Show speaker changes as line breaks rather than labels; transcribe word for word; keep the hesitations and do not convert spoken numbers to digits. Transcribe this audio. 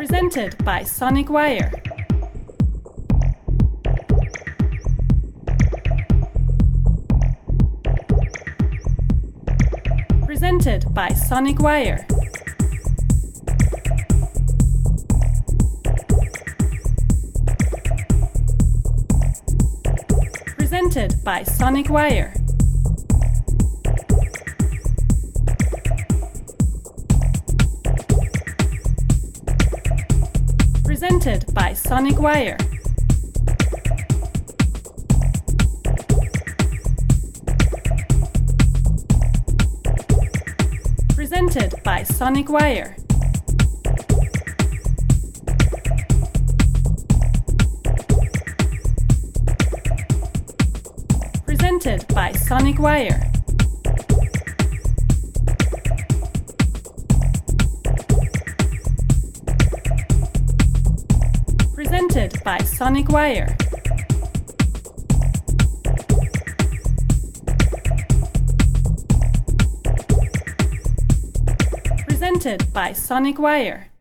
Presented by Sonic Wire. Presented by Sonic Wire. Presented by Sonic Wire. Presented by Sonic Wire. Presented by Sonic Wire. Presented by Sonic Wire. Presented by Sonic Wire. Presented by Sonic Wire.